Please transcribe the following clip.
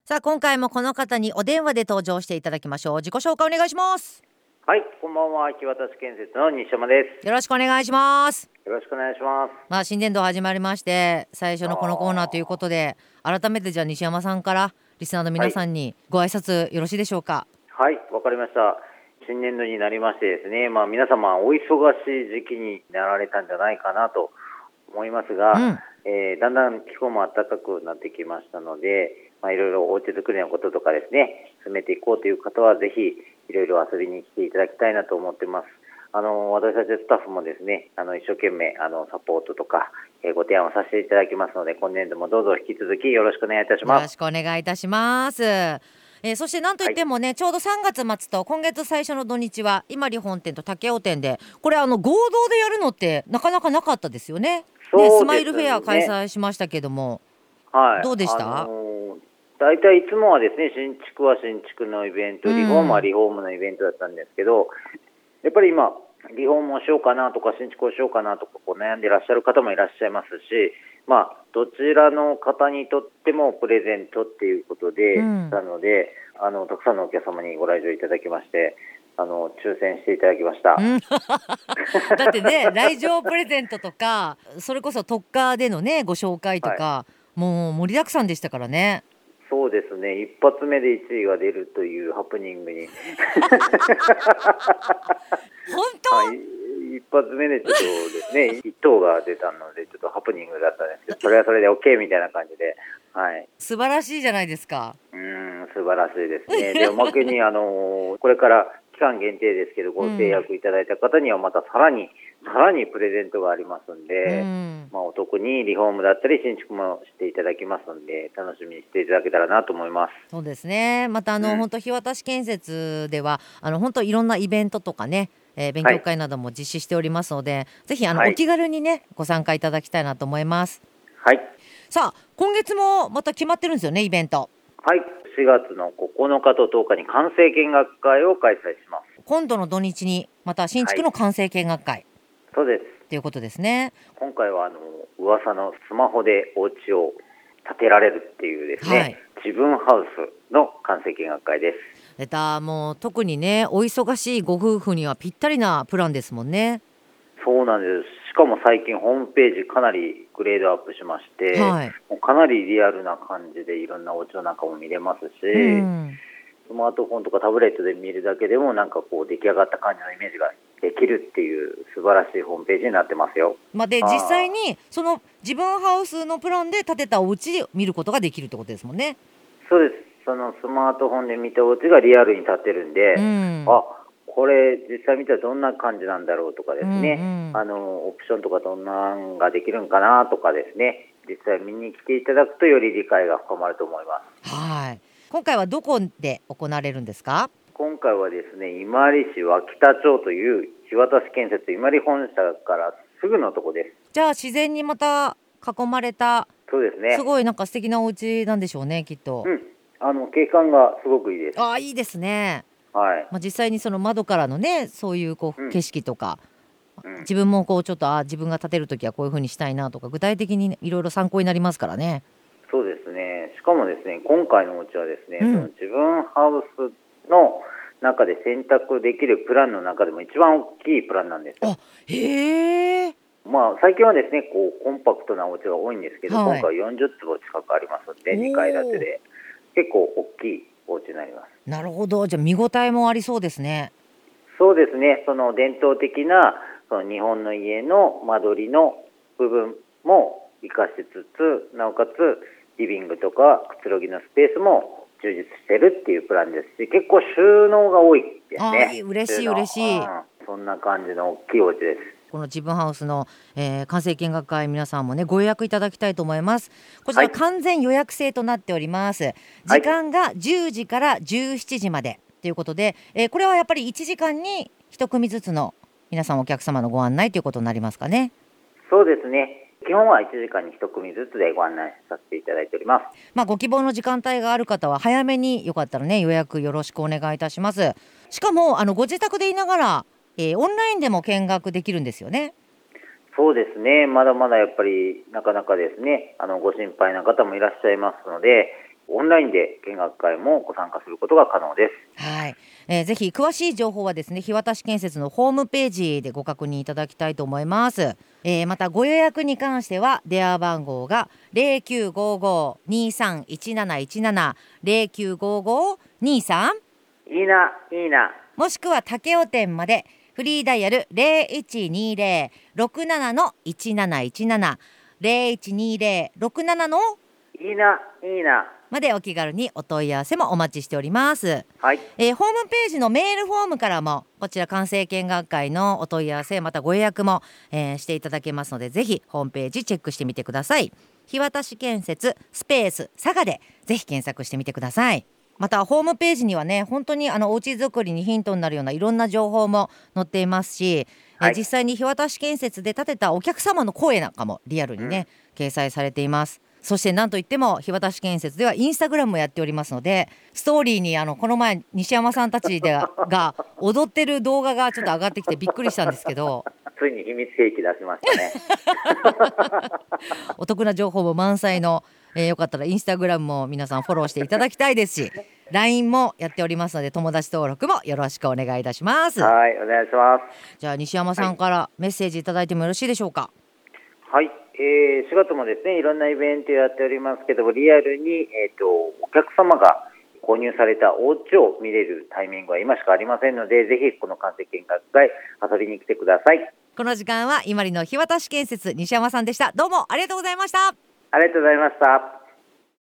さあ今回もこの方にお電話で登場していただきましょう。自己紹介お願いします。 はい、こんばんは。木渡建設の西山です。 よろしくお願いします。 よろしくお願いします。 新年度始まりまして最初のこのコーナーということで、改めてじゃあ西山さんからリスナーの皆さんにご挨拶よろしいでしょうか。 はい、わかりました。新年度になりましてですね、皆様お忙しい時期になられたんじゃないかなと思いますが、だんだん気候も暖かくなってきましたので、いろいろおうち作りのこととかですね、進めていこうという方はぜひいろいろ遊びに来ていただきたいなと思ってます。私たちスタッフもですね、一生懸命サポートとか、ご提案をさせていただきますので、今年度もどうぞ引き続きよろしくお願いいたします。 よろしくお願いいたします。そしてなんといってもね、ちょうど3月末と今月最初の土日は今里本店と武雄店で、これ合同でやるのってなかなかなかったですよね。スマイルフェア開催しましたけども、どうでした？ だいたいいつもはですね、新築は新築のイベント、リフォームはリフォームのイベントだったんですけど、やっぱり今リフォームをしようかなとか新築をしようかなとか悩んでいらっしゃる方もいらっしゃいますし、どちらの方にとってもプレゼントっていうことで、なのでたくさんのお客様にご来場いただきまして、抽選していただきました。 だってね、来場プレゼントとか、それこそ特価でのねご紹介とか、もう盛りだくさんでしたからね。 そうですね、一発目で1位が出るというハプニングに本当、 一発目でちょっとですね1等が出たのでちょっとハプニングだったんですけど、それはそれで OK みたいな感じで、 素晴らしいじゃないですか。 素晴らしいですね。でおまけにこれから期間限定ですけどご契約いただいた方にはまたさらにプレゼントがありますんで、お得にリフォームだったり新築もしていただきますんで、楽しみにしていただけたらなと思います。 そうですね。また本当日渡建設では本当いろんなイベントとかね、勉強会なども実施しておりますので、ぜひお気軽にねご参加いただきたいなと思います。 はい。 さあ今月もまた決まってるんですよね、イベント。 はい、4月の9日と10日に完成見学会を開催します。 今度の土日にまた新築の完成見学会、 そうですということですね。 今回は噂のスマホでお家を建てられるっていうですね、自分ハウスの完成見学会です。 もう特にねお忙しいご夫婦にはぴったりなプランですもんね。 そうなんです。しかも最近ホームページかなりグレードアップしまして、もうかなりリアルな感じでいろんなお家の中も見れますし、スマートフォンとかタブレットで見るだけでも出来上がった感じのイメージができるっていう素晴らしいホームページになってますよ。 で実際にその自分ハウスのプランで建てたお家を見ることができるってことですもんね。 そうです。そのスマートフォンで見たお家がリアルに建ってるんで、これ実際見たらどんな感じなんだろうとかですね、オプションとかどんなのができるんかなとかですね、実際見に来ていただくとより理解が深まると思います。 今回はどこで行われるんですか？ 今回はですね、今治市脇田町という日渡建設今治本社からすぐのとこです。 じゃあ自然にまた囲まれた、 そうですね、 すごい素敵なお家なんでしょうね、きっと。 景観がすごくいいです。 いいですね。実際にその窓からのね、そういう景色とか、自分もちょっと自分が建てるときはこういう風にしたいなとか、具体的にいろいろ参考になりますからね。 そうですね。しかもですね、今回のお家はですね、その自分ハウスの中で選択できるプランの中でも一番大きいプランなんですよ。最近はですね、コンパクトなお家が多いんですけど、今回は40坪近くありますので、2階建てで結構大きいお家になります。 なるほど。じゃあ見応えもありそうですね。 そうですね。その伝統的なその日本の家の間取りの部分も生かしつつ、なおかつリビングとかくつろぎのスペースも充実してるっていうプランですし、結構収納が多いですね。 嬉しい。 そんな感じの大きいお家です。 この自分ハウスの、完成見学会、皆さんもねご予約いただきたいと思います。こちら完全予約制となっております。時間が10時から17時までということで、これはやっぱり1時間に1組ずつの皆さんお客様のご案内ということになりますかね。 そうですね。基本は1時間に1組ずつでご案内させていただいております。 ご希望の時間帯がある方は早めによかったらね予約よろしくお願いいたします。しかもご自宅でいながらオンラインでも見学できるんですよね。 そうですね。まだまだやっぱりなかなかですね、ご心配な方もいらっしゃいますので、 オンラインで見学会もご参加することが可能です。 はい、ぜひ詳しい情報はですね、日渡建設のホームページでご確認いただきたいと思います。またご予約に関しては電話番号が 0955-231717 0955-23 いいな、いいな。 もしくは武雄店までフリーダイヤル 0120-67-1717 0120-67のいいな、いいなまでお気軽にお問い合わせもお待ちしております。 はい。 ホームページのメールフォームからもこちら完成見学会のお問い合わせまたご予約も、していただけますので、ぜひホームページチェックしてみてください。日渡建設スペース佐賀でぜひ検索してみてください。またホームページにはね、本当にお家づくりにヒントになるようないろんな情報も載っていますし、 はい、 実際に日渡建設で建てたお客様の声なんかもリアルにね、掲載されています。そして何といっても日渡建設ではインスタグラムもやっておりますので、ストーリーにこの前西山さんたちが踊ってる動画がちょっと上がってきてびっくりしたんですけどついに秘密兵器出しましたねお得な情報も満載の、よかったらインスタグラムも皆さんフォローしていただきたいですしLINE もやっておりますので、友達登録もよろしくお願いいたします。 はい、お願いします。 じゃあ西山さんからメッセージいただいてもよろしいでしょうか。 はい、4月もですね、いろんなイベントやっておりますけども、リアルに、お客様が購入されたお家を見れるタイミングは今しかありませんので、ぜひこの完成見学会遊びに来てください。 この時間は伊万里の日渡建設西山さんでした。どうもありがとうございました。 ありがとうございました。